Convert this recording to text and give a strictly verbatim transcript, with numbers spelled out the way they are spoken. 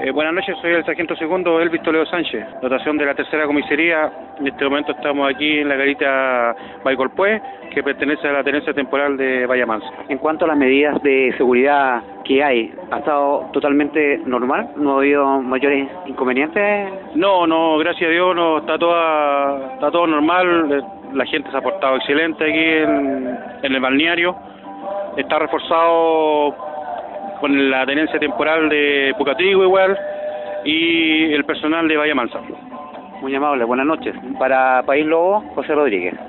Eh, buenas noches, soy el sargento segundo Elvis Toledo Sánchez, dotación de la tercera comisaría. En este momento estamos aquí en la garita Baicolpué, que pertenece a la tenencia temporal de Bahía Mansa. En cuanto a las medidas de seguridad que hay, ¿ha estado totalmente normal? ¿No ha habido mayores inconvenientes? No, no, gracias a Dios, no, está, toda, está todo normal. La gente se ha portado excelente aquí en, en el balneario. Está reforzado con la tenencia temporal de Pucatrigo igual y el personal de Bahía Mansa. Muy amable, buenas noches. Para País Lobo, José Rodríguez.